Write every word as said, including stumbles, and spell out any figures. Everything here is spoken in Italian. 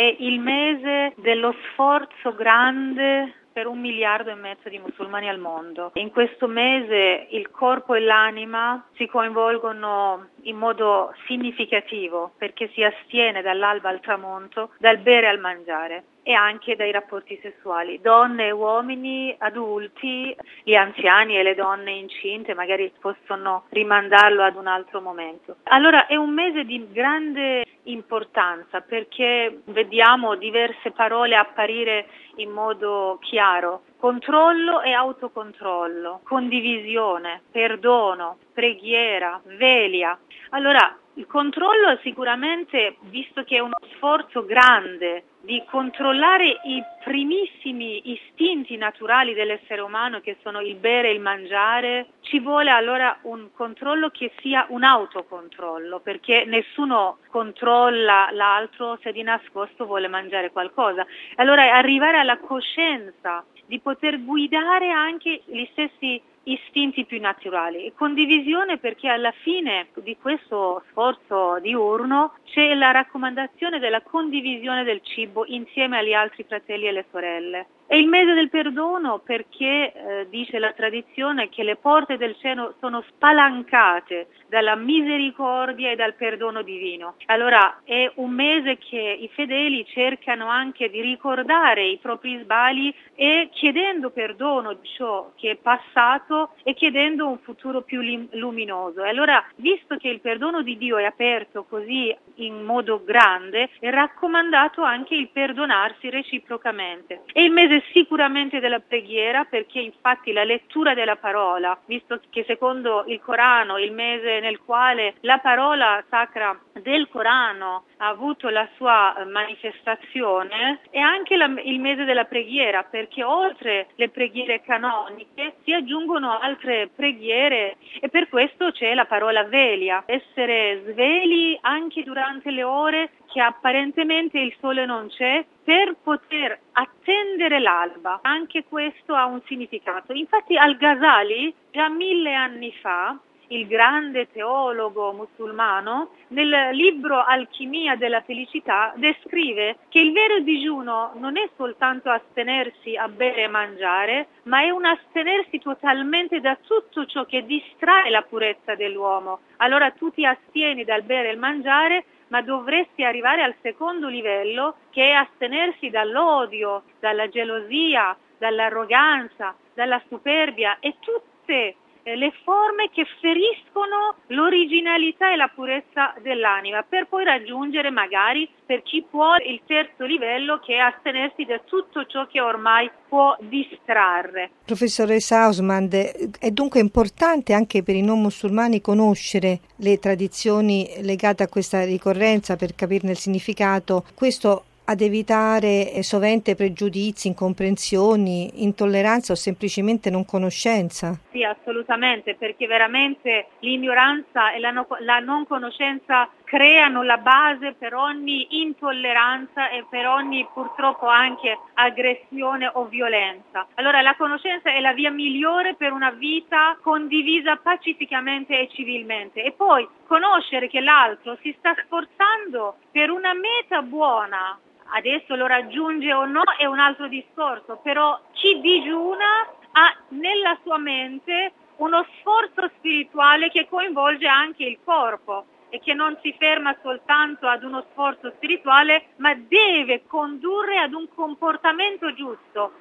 è il mese dello sforzo grande per un miliardo e mezzo di musulmani al mondo. In questo mese il corpo e l'anima si coinvolgono in modo significativo perché si astiene dall'alba al tramonto, dal bere al mangiare e anche dai rapporti sessuali. Donne e uomini, adulti, gli anziani e le donne incinte magari possono rimandarlo ad un altro momento. Allora è un mese di grande importanza perché vediamo diverse parole apparire in modo chiaro: controllo e autocontrollo, condivisione, perdono, preghiera, velia. Allora, il controllo sicuramente, visto che è uno sforzo grande di controllare i primissimi istinti naturali dell'essere umano, che sono il bere e il mangiare, ci vuole allora un controllo che sia un autocontrollo, perché nessuno controlla l'altro se di nascosto vuole mangiare qualcosa. Allora arrivare alla coscienza di poter guidare anche gli stessi istinti più naturali e condivisione, perché alla fine di questo sforzo diurno c'è la raccomandazione della condivisione del cibo insieme agli altri fratelli e le sorelle. È il mese del perdono perché eh, dice la tradizione che le porte del cielo sono spalancate dalla misericordia e dal perdono divino. Allora è un mese che i fedeli cercano anche di ricordare i propri sbagli e chiedendo perdono di ciò che è passato e chiedendo un futuro più luminoso. E allora, visto che il perdono di Dio è aperto così in modo grande, è raccomandato anche il perdonarsi reciprocamente. È il mese sicuramente della preghiera, perché infatti la lettura della parola, visto che secondo il Corano il mese nel quale la parola sacra del Corano ha avuto la sua manifestazione, è anche la, il mese della preghiera, perché oltre le preghiere canoniche si aggiungono altre preghiere e per questo c'è la parola velia, essere svegli anche durante le ore che apparentemente il sole non c'è, per poter attendere l'alba. Anche questo ha un significato. Infatti Al-Ghazali, già mille anni fa, il grande teologo musulmano, nel libro Alchimia della felicità descrive che il vero digiuno non è soltanto astenersi a bere e mangiare, ma è un astenersi totalmente da tutto ciò che distrae la purezza dell'uomo. Allora tu ti astieni dal bere e il mangiare, ma dovresti arrivare al secondo livello, che è astenersi dall'odio, dalla gelosia, dall'arroganza, dalla superbia e tutte le forme che feriscono l'originalità e la purezza dell'anima, per poi raggiungere magari, per chi può, il terzo livello, che è astenersi da tutto ciò che ormai può distrarre. Professoressa Hausmann, è dunque importante anche per i non musulmani conoscere le tradizioni legate a questa ricorrenza per capirne il significato, questo ad evitare sovente pregiudizi, incomprensioni, intolleranza o semplicemente non conoscenza? Sì, assolutamente, perché veramente l'ignoranza e la, no, la non conoscenza creano la base per ogni intolleranza e per ogni purtroppo anche aggressione o violenza. Allora la conoscenza è la via migliore per una vita condivisa pacificamente e civilmente, e poi conoscere che l'altro si sta sforzando per una meta buona. Adesso lo raggiunge o no è un altro discorso, però chi digiuna ha nella sua mente uno sforzo spirituale che coinvolge anche il corpo e che non si ferma soltanto ad uno sforzo spirituale, ma deve condurre ad un comportamento giusto.